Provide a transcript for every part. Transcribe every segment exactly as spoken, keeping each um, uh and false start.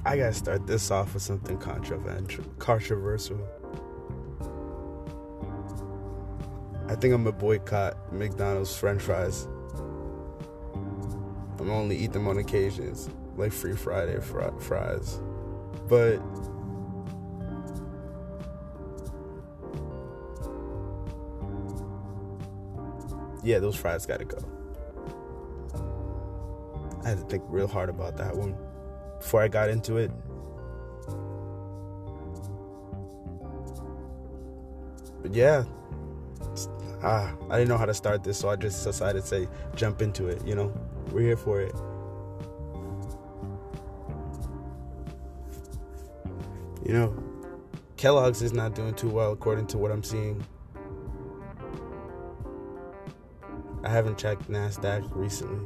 I gotta start this off with something controversial. Controversial. I think I'm gonna boycott McDonald's French fries. I'm gonna only eat them on occasions, like Free Friday fr- fries. But yeah, those fries gotta go. I had to think real hard about that one before I got into it. But yeah, ah, I didn't know how to start this, so I just decided to say, jump into it, you know? We're here for it. You know, Kellogg's is not doing too well according to what I'm seeing. I haven't checked NASDAQ recently.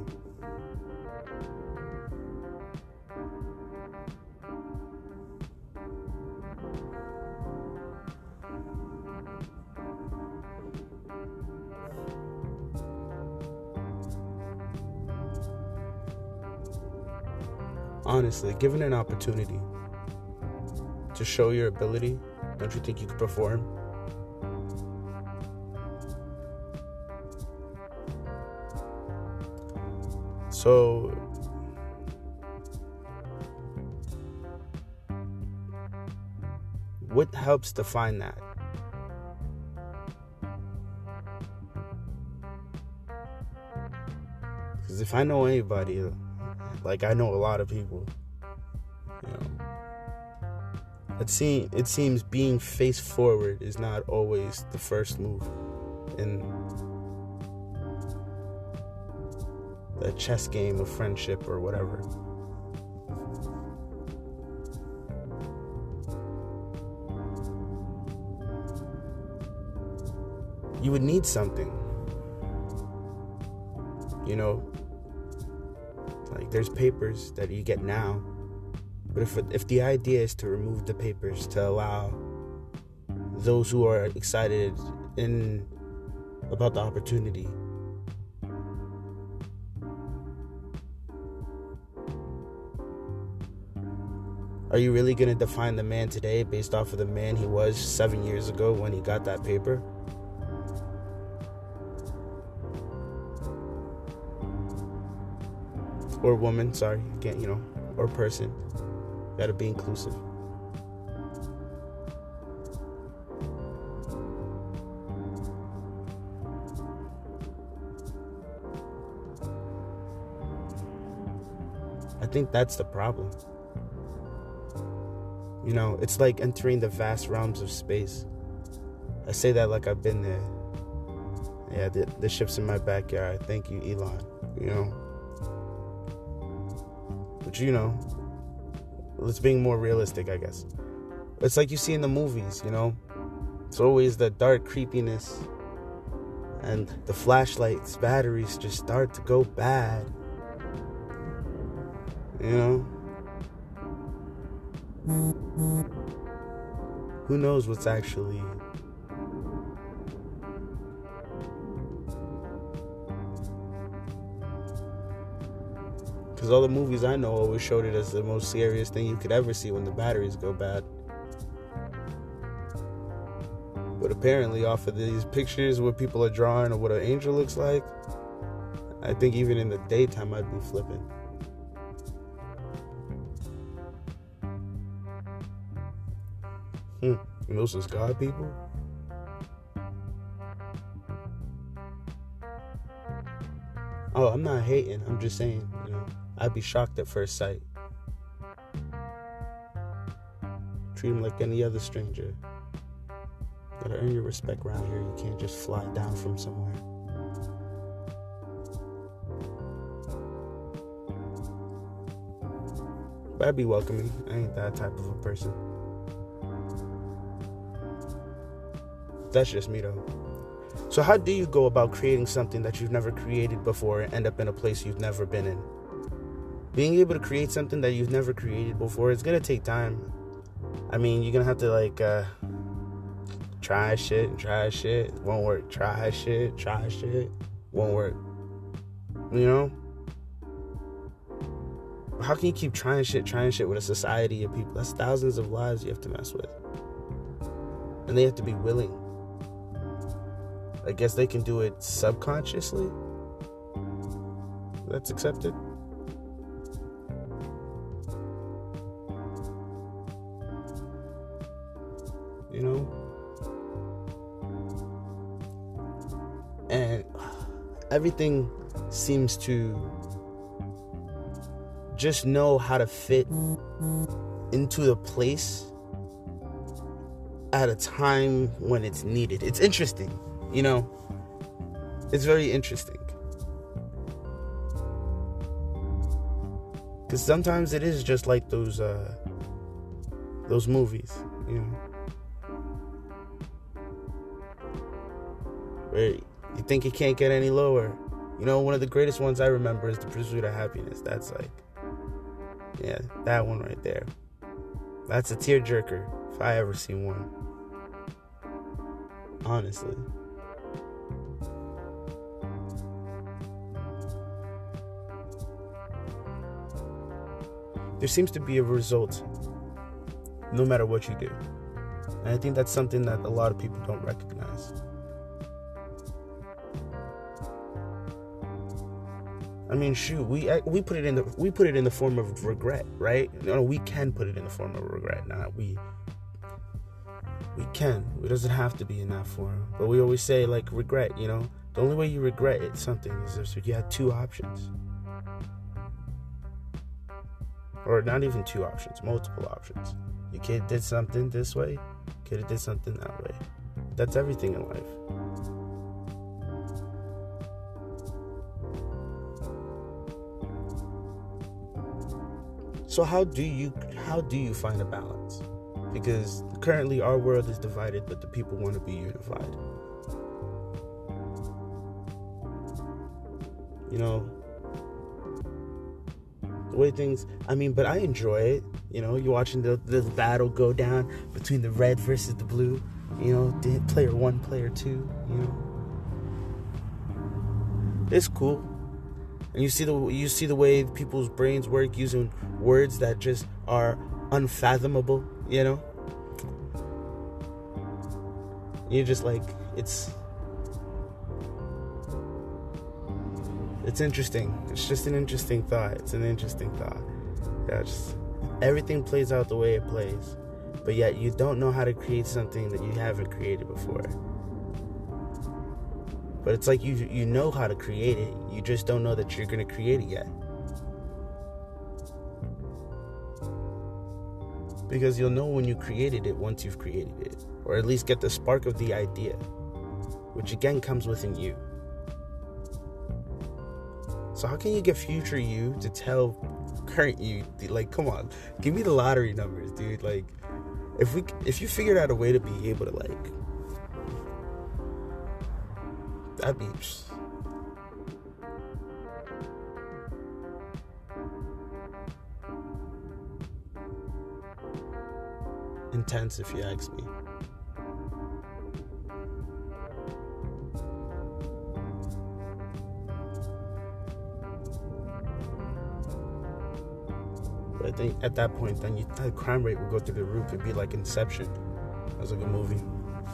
Honestly, given an opportunity to show your ability, don't you think you could perform? So, what helps define that? Because if I know anybody, like I know a lot of people, you know, it seems it seems being face forward is not always the first move in the chess game of friendship or whatever. You would need something, you know. Like, there's papers that you get now, but if if the idea is to remove the papers to allow those who are excited in about the opportunity, are you really going to define the man today based off of the man he was seven years ago when he got that paper? Or woman, sorry, again, you know, or person. Gotta be inclusive. I think that's the problem. You know, it's like entering the vast realms of space. I say that like I've been there. Yeah, the, the ship's in my backyard. Thank you, Elon. You know. But you know, it's being more realistic, I guess. It's like you see in the movies, you know. It's always the dark creepiness. And the flashlight's batteries just start to go bad. You know? Who knows what's actually because all the movies I know always showed it as the most serious thing you could ever see when the batteries go bad. But apparently off of these pictures where people are drawing of what an angel looks like, I think even in the daytime I'd be flipping. Hmm, and those is God people? Oh, I'm not hating, I'm just saying, you know, I'd be shocked at first sight. Treat him like any other stranger. Gotta earn your respect around here. You can't just fly down from somewhere. But I'd be welcoming. I ain't that type of a person. That's just me though. So how do you go about creating something that you've never created before and end up in a place you've never been in? Being able to create something that you've never created before, it's gonna take time. I mean, you're gonna have to like uh, try shit and try shit. Won't work. Try shit, try shit. Won't work. You know? How how can you keep trying shit, trying shit with a society of people? That's thousands of lives you have to mess with. And they have to be willing. I guess they can do it subconsciously. That's accepted. You know? And everything seems to just know how to fit into the place at a time when it's needed. It's interesting, you know? It's very interesting. Because sometimes it is just like those, uh, those movies, you know? Where you think it can't get any lower. You know, one of the greatest ones I remember is The Pursuit of Happiness. That's like, yeah, that one right there. That's a tearjerker if I ever seen one. Honestly. There seems to be a result no matter what you do. And I think that's something that a lot of people don't recognize. I mean, shoot, we we put it in the we put it in the form of regret, right? No, no, we can put it in the form of regret. Nah, we we can. It doesn't have to be in that form. But we always say, like, regret. You know, the only way you regret it something is if you had two options, or not even two options, multiple options. Your kid did something this way, kid did something that way. That's everything in life. So how do you how do you find a balance? Because currently our world is divided, but the people want to be unified. You know, the way things, I mean, but I enjoy it. You know, you're watching the, the battle go down between the red versus the blue. You know, player one, player two, you know. It's cool. And you see the you see the way people's brains work using words that just are unfathomable, you know? You're just like, it's it's interesting. It's just an interesting thought. It's an interesting thought. Yeah, just everything plays out the way it plays. But yet you don't know how to create something that you haven't created before. But it's like you you know how to create it. You just don't know that you're going to create it yet. Because you'll know when you created it once you've created it. Or at least get the spark of the idea. Which again comes within you. So how can you get future you to tell current you? Like, come on. Give me the lottery numbers, dude. Like, if we if you figured out a way to be able to, like, that'd be just intense, if you ask me. But I think at that point, then you, the crime rate would go through the roof. It'd be like Inception. That was a good movie.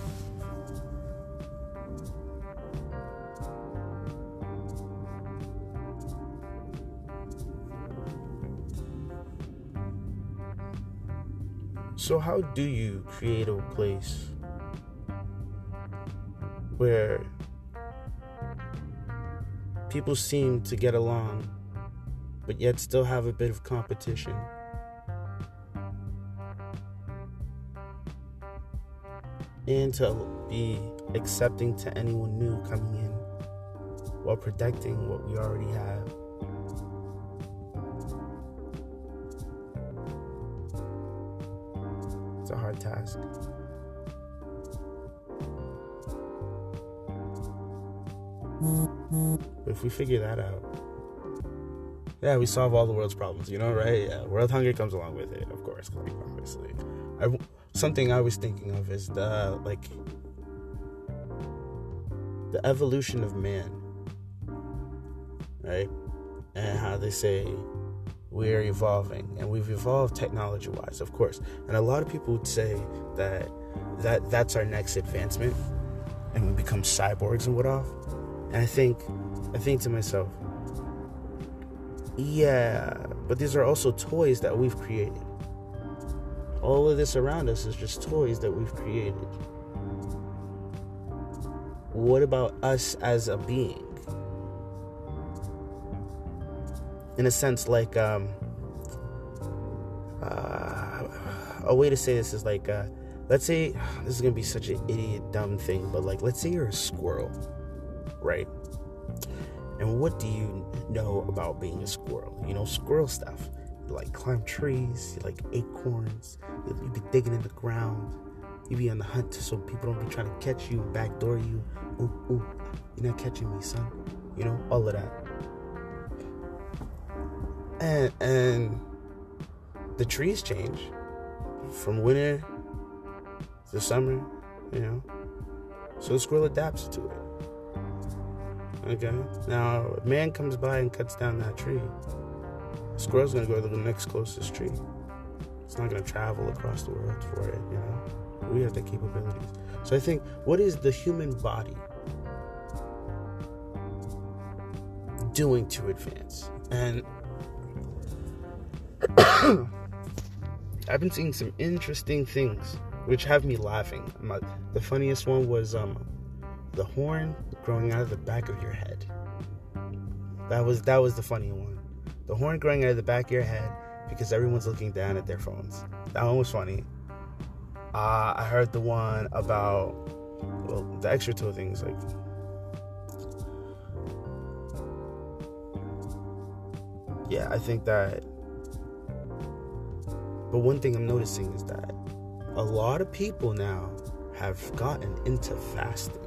So how do you create a place where people seem to get along, but yet still have a bit of competition? And to be accepting to anyone new coming in while protecting what we already have. It's a hard task. But if we figure that out, yeah, we solve all the world's problems, you know, right? Yeah, world hunger comes along with it, of course, like, obviously. I, something I was thinking of is the, like, the evolution of man, right? And how they say we're evolving, and we've evolved technology-wise, of course. And a lot of people would say that, that that's our next advancement, and we become cyborgs and whatnot. And I think, I think to myself, yeah, but these are also toys that we've created. All of this around us is just toys that we've created. What about us as a being? In a sense, like, um, uh, a way to say this is like, uh, let's say, this is going to be such an idiot, dumb thing, but like, let's say you're a squirrel, right? And what do you know about being a squirrel? You know, squirrel stuff. You like climb trees, you like acorns, you be digging in the ground, you be on the hunt so people don't be trying to catch you, backdoor you. Ooh, ooh, you're not catching me, son. You know, all of that. And, and the trees change from winter to summer, you know. So the squirrel adapts to it. Okay? Now, if man comes by and cuts down that tree, the squirrel's going to go to the next closest tree. It's not going to travel across the world for it, you know. We have the capabilities. So I think, what is the human body doing to advance? And I've been seeing some interesting things which have me laughing. My, the funniest one was um, the horn growing out of the back of your head. That was that was the funny one. The horn growing out of the back of your head because everyone's looking down at their phones. That one was funny. Uh, I heard the one about, well, the extra toe things, like, yeah, I think that, but one thing I'm noticing is that a lot of people now have gotten into fasting.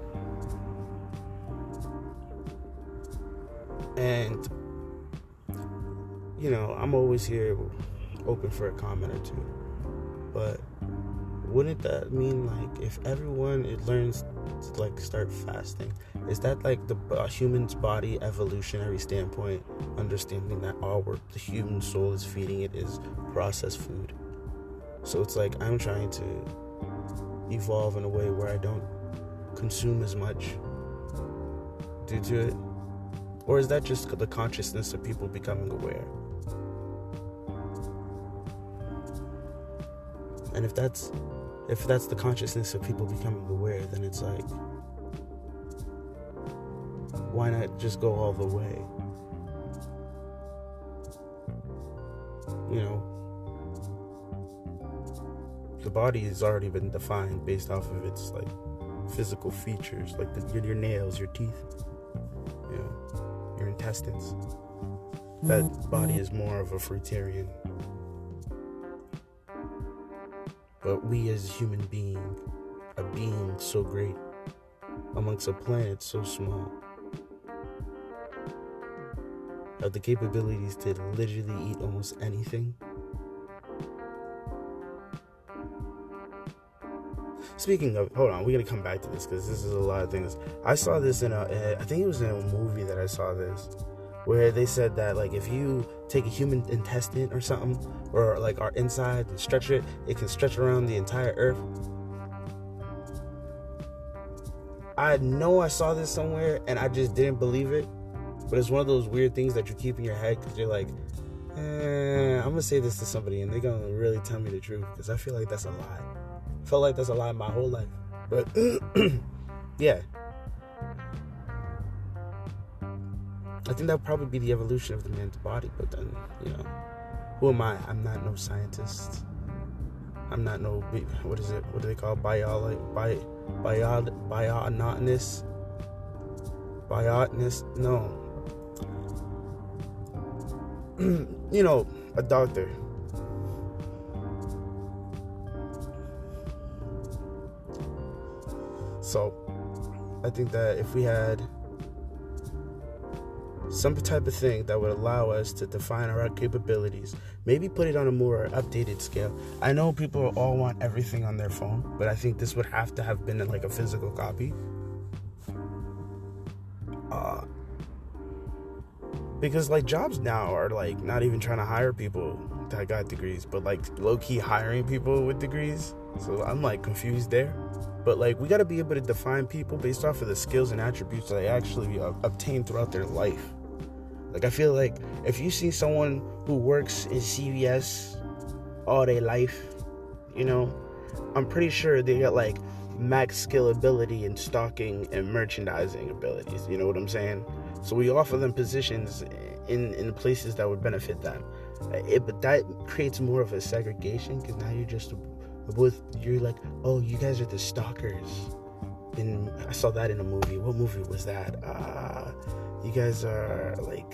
And, you know, I'm always here open for a comment or two, but wouldn't that mean, like, if everyone it learns to, like, start fasting, is that like the uh, human's body evolutionary standpoint, understanding that all work the human soul is feeding it is processed food? So it's like I'm trying to evolve in a way where I don't consume as much due to it. Or is that just the consciousness of people becoming aware? And if that's if that's the consciousness of people becoming aware, then it's like, why not just go all the way? You know, the body has already been defined based off of its, like, physical features, like the, your, your nails, your teeth, you know, your intestines. That body is more of a fruitarian. But we as a human being, a being so great, amongst a planet so small, have the capabilities to literally eat almost anything. Speaking of, hold on, we're going to come back to this because this is a lot of things. I saw this in a, I think it was in a movie that I saw this, where they said that, like, if you take a human intestine or something, or like our inside and stretch it, it can stretch around the entire earth. I know I saw this somewhere and I just didn't believe it, but it's one of those weird things that you keep in your head because you're like, eh, I'm gonna say this to somebody and they're gonna really tell me the truth, because I feel like that's a lie. I felt like that's a lie my whole life, but yeah, I think that would probably be the evolution of the man's body. But then, you know, who am I? I'm not no scientist. I'm not no, what is it? What do they call biology? Bio, bio, bionotinist? Biotinist? No. You know, a doctor. So, I think that if we had some type of thing that would allow us to define our capabilities, maybe put it on a more updated scale. I know people all want everything on their phone, but I think this would have to have been in like a physical copy. Uh, Because, like, jobs now are, like, not even trying to hire people that got degrees, but, like, low-key hiring people with degrees. So I'm, like, confused there. But, like, we got to be able to define people based off of the skills and attributes that they actually uh, obtain throughout their life. Like, I feel like if you see someone who works in C V S all their life, you know, I'm pretty sure they got, like, max skill ability in stocking and merchandising abilities. You know what I'm saying? So we offer them positions in, in places that would benefit them. It, but that creates more of a segregation, because now you're just with, you're like, oh, you guys are the stalkers. And I saw that in a movie. What movie was that? Uh, you guys are like,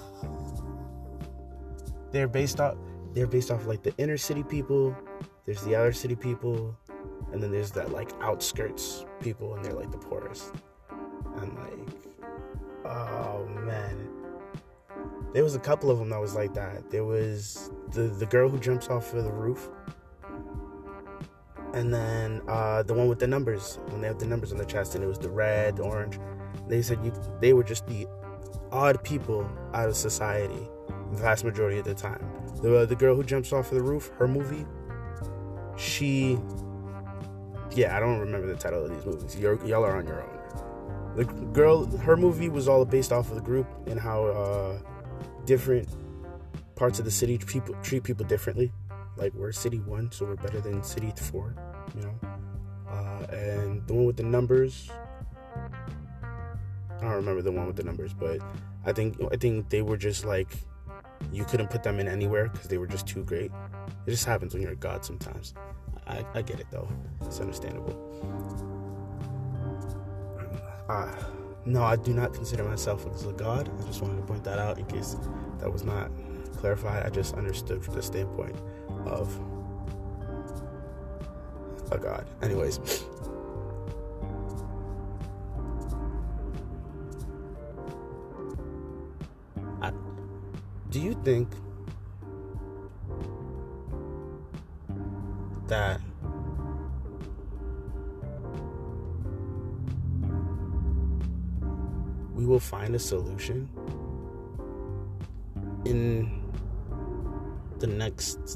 they're based off, they're based off like the inner city people. There's the outer city people. And then there's that like outskirts people, and they're like the poorest. And like, oh man, there was a couple of them that was like that. There was the the girl who jumps off of the roof, and then uh, the one with the numbers, when they have the numbers on their chest, and it was the red, the orange. They said you, they were just the odd people out of society the vast majority of the time. The the girl who jumps off of the roof, her movie, she. Yeah, I don't remember the title of these movies. You're, y'all are on your own. The girl, her movie was all based off of the group and how uh, different parts of the city people treat people differently. Like, we're city one, so we're better than city four, you know. Uh, and the one with the numbers, I don't remember the one with the numbers, but I think I think they were just like, you couldn't put them in anywhere because they were just too great. It just happens when you're a god sometimes. I, I get it, though. It's understandable. Uh, no, I do not consider myself as a god. I just wanted to point that out in case that was not clarified. I just understood from the standpoint of a god. Anyways. I, do you think that we will find a solution in the next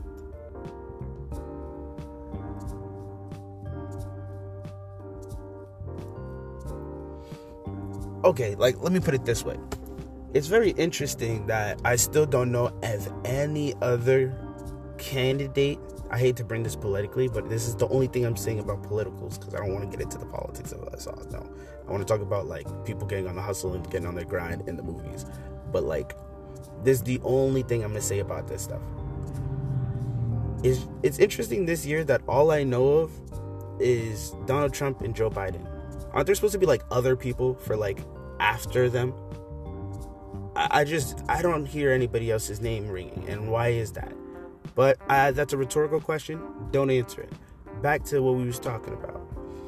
okay, like, let me put it this way. It's very interesting that I still don't know of any other candidate. I hate to bring this politically, but this is the only thing I'm saying about politicals, because I don't want to get into the politics of us all. No, I want to talk about, like, people getting on the hustle and getting on their grind in the movies. But, like, this is the only thing I'm going to say about this stuff. It's, it's interesting this year that all I know of is Donald Trump and Joe Biden. Aren't there supposed to be, like, other people for, like, after them? I, I just, I don't hear anybody else's name ringing. And why is that? But uh, that's a rhetorical question. Don't answer it. Back to what we was talking about.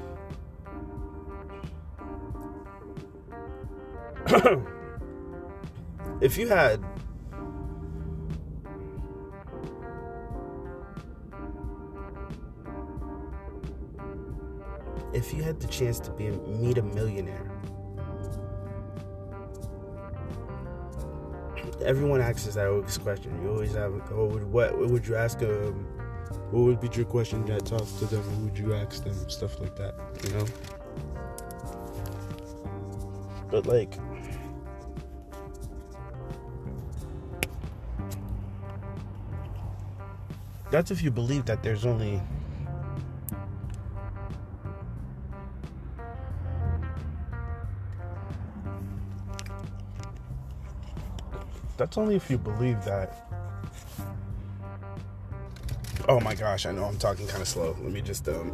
If you had if you had the chance to be a, meet a millionaire, everyone asks that always question. You always have, oh, what, what would you ask them? What would be your question that talks to them? What would you ask them? Stuff like that, you know? But, like, that's if you believe that there's only That's only if you believe that. Oh my gosh, I know I'm talking kind of slow. Let me just um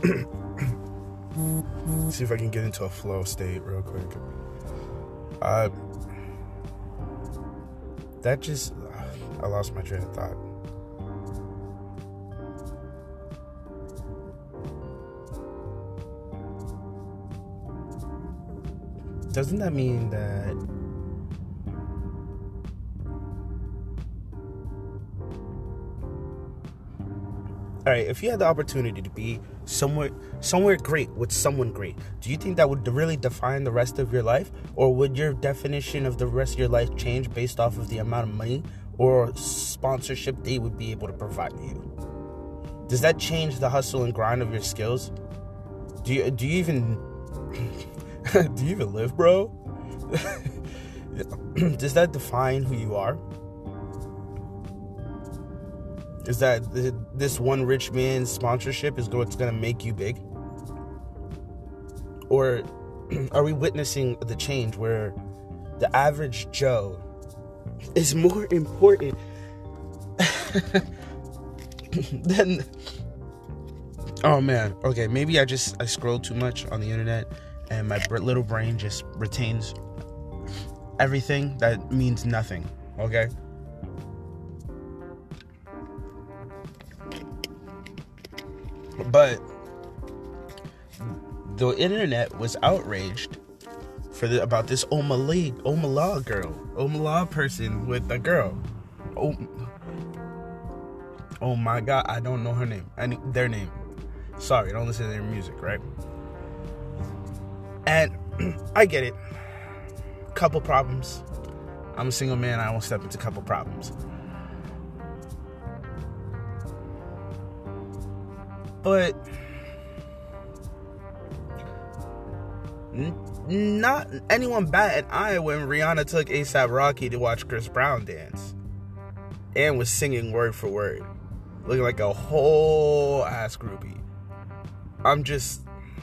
see if I can get into a flow state real quick. Uh, that just I lost my train of thought. Doesn't that mean that All right, if you had the opportunity to be somewhere somewhere great with someone great, do you think that would really define the rest of your life? Or would your definition of the rest of your life change based off of the amount of money or sponsorship they would be able to provide you? Does that change the hustle and grind of your skills? Do you, do you even... do you even live, bro? Does that define who you are? Is that this one rich man's sponsorship is what's going to make you big? Or are we witnessing the change where the average Joe is more important than... Oh, man. Okay, maybe I just I scroll too much on the internet and my little brain just retains everything that means nothing, okay? But the internet was outraged for the, about this Omala, Omala girl, Omala person with a girl. Oh, oh my God, I don't know her name. I need their name. Sorry, I don't listen to their music, right? And I get it. Couple problems. I'm a single man. I won't step into couple problems. But n- not anyone bat an eye when Rihanna took ASAP Rocky to watch Chris Brown dance and was singing word for word, looking like a whole ass groupie. I'm just,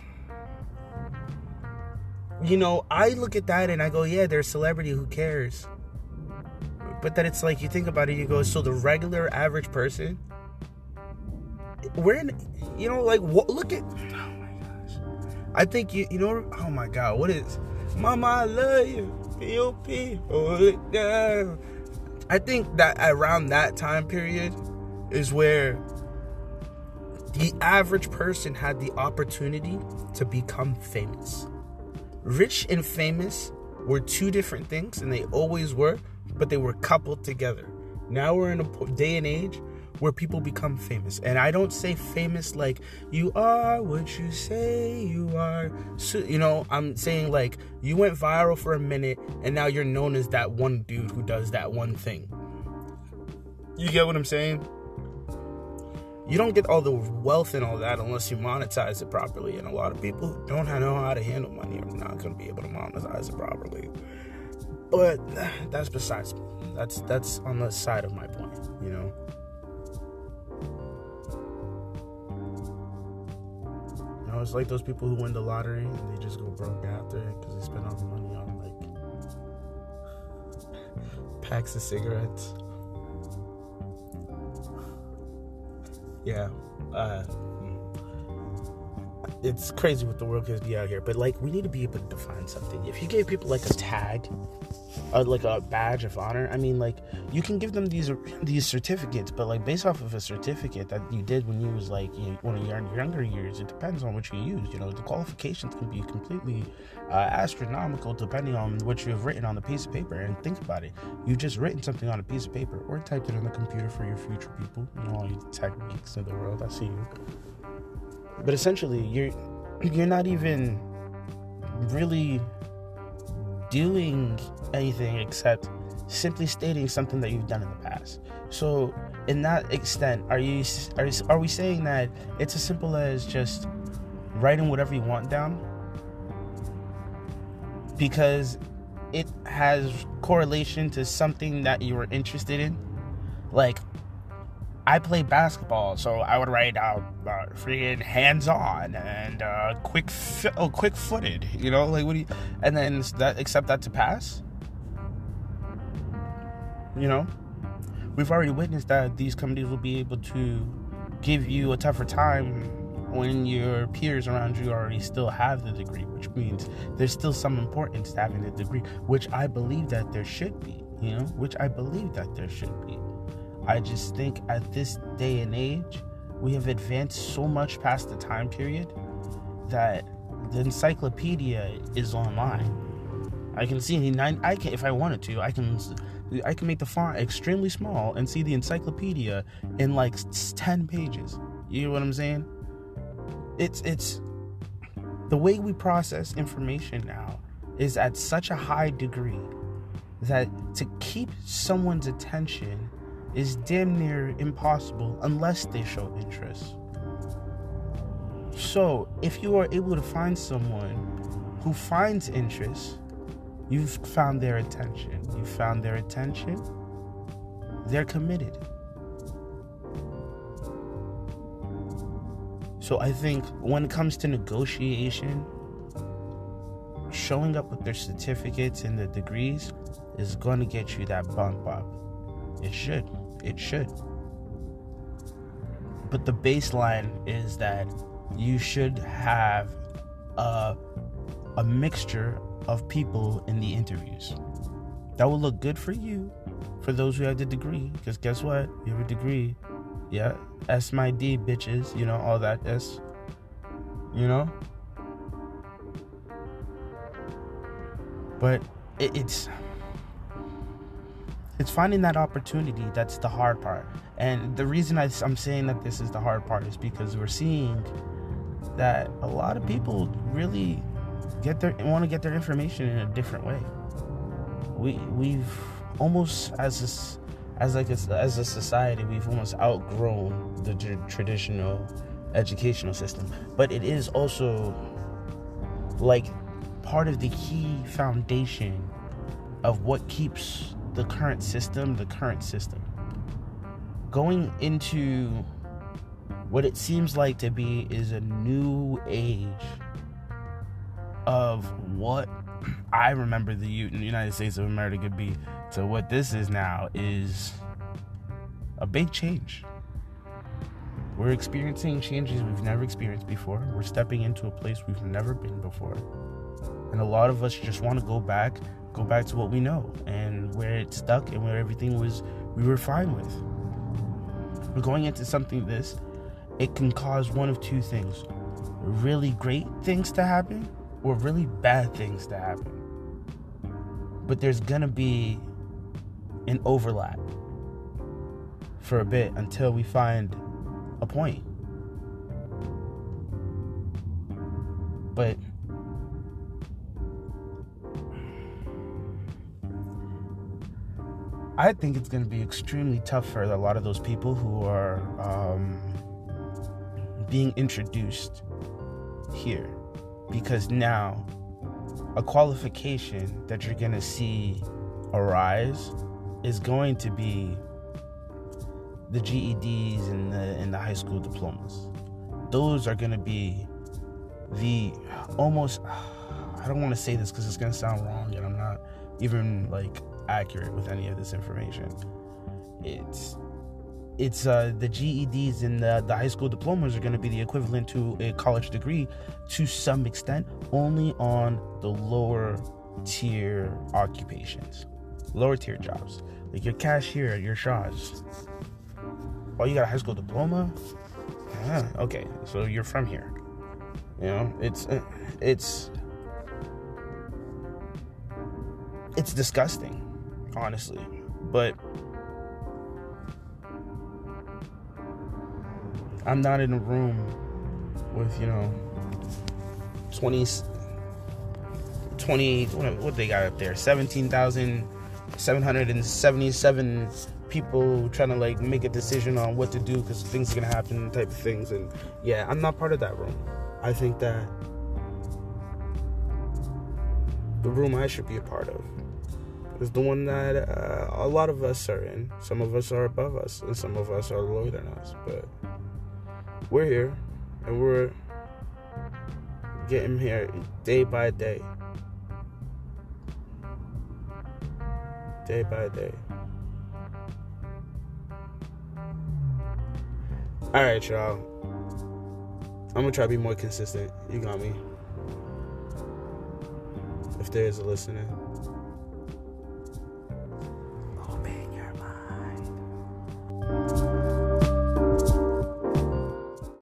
you know, I look at that and I go, yeah, they're a celebrity, who cares? But then it's like, you think about it, you go, so the regular average person, we're in, you know, like, what, look at, oh my gosh. I think, you you know, oh my God, what is, Mama, I love you, P O P, hold it down. I think that around that time period is where the average person had the opportunity to become famous. Rich and famous were two different things, and they always were, but they were coupled together. Now we're in a day and age where people become famous. And I don't say famous like, you are what you say you are. So, you know, I'm saying like, you went viral for a minute, and now you're known as that one dude who does that one thing. You get what I'm saying? You don't get all the wealth and all that unless you monetize it properly. And a lot of people who don't know how to handle money are not going to be able to monetize it properly. But that's besides, that's that's on the side of my point, you know. You know, it's like those people who win the lottery and they just go broke after it because they spend all the money on like packs of cigarettes. Yeah, uh, it's crazy what the world can be out here. But like, we need to be able to define something. If you gave people like a tag, or like a badge of honor, I mean, like, you can give them these these certificates, but like based off of a certificate that you did when you was like, you know, one of your younger years, it depends on what you use. You know, the qualifications can be completely uh, astronomical depending on what you have written on the piece of paper. And think about it, you've just written something on a piece of paper or typed it on the computer for your future people, you know, all you tech geeks of the world. I see you. But essentially, you're you're not even really doing anything except simply stating something that you've done in the past. So, in that extent, are you are, are we saying that it's as simple as just writing whatever you want down because it has correlation to something that you were interested in? Like, I play basketball, so I would write out uh, freaking hands-on and uh, quick, fi- oh, quick-footed. You know, like what do you? And then that accept that to pass. You know, we've already witnessed that these companies will be able to give you a tougher time when your peers around you already still have the degree, which means there's still some importance to having the degree, which I believe that there should be. You know, which I believe that there should be. I just think at this day and age, we have advanced so much past the time period that the encyclopedia is online. I can see nine. I can, if I wanted to, I can, I can make the font extremely small and see the encyclopedia in like ten pages. You know what I'm saying? It's it's the way we process information now is at such a high degree that to keep someone's attention is damn near impossible unless they show interest. So, if you are able to find someone who finds interest, you've found their attention. You found their attention, they're committed. So I think when it comes to negotiation, showing up with their certificates and their degrees is going to get you that bump up. It should. It should. But the baseline is that you should have a, a mixture of people in the interviews. That will look good for you, for those who have the degree. Because guess what? You have a degree. Yeah, S my D, bitches. You know, all that S. You know? But it, it's... It's finding that opportunity that's the hard part. And the reason I, I'm saying that this is the hard part is because we're seeing that a lot of people really get their want to get their information in a different way. We we've almost as a, as like a, as a society we've almost outgrown the tr- traditional educational system. But it is also like part of the key foundation of what keeps the current system the current system. Going into what it seems like to be is a new age of what I remember the United States of America could be to what this is now is a big change. We're experiencing changes we've never experienced before. We're stepping into a place we've never been before. And a lot of us just want to go back, go back to what we know and where it stuck and where everything was we were fine with. But going into something this, it can cause one of two things. Really great things to happen or really bad things to happen. But there's gonna be an overlap for a bit until we find a point. But I think it's going to be extremely tough for a lot of those people who are um, being introduced here, because now a qualification that you're going to see arise is going to be the G E Ds and the, and the high school diplomas. Those are going to be the almost, I don't want to say this because it's going to sound wrong and I'm not even like accurate with any of this information. It's it's uh, the G E Ds and the, the high school diplomas are going to be the equivalent to a college degree to some extent, only on the lower tier occupations, lower tier jobs, like your cashier, your Shaws. Oh, you got a high school diploma? Yeah, okay, so you're from here. You know, it's it's it's disgusting, honestly, but I'm not in a room with, you know, twenty, twenty, what they got up there, seventeen thousand seven hundred seventy-seven people trying to, like, make a decision on what to do because things are going to happen type of things, and, yeah, I'm not part of that room. I think that the room I should be a part of is the one that uh, a lot of us are in. Some of us are above us, and some of us are lower than us, but we're here, and we're getting here day by day. Day by day. Alright, y'all. I'm gonna try to be more consistent. You got me. If there is a listener.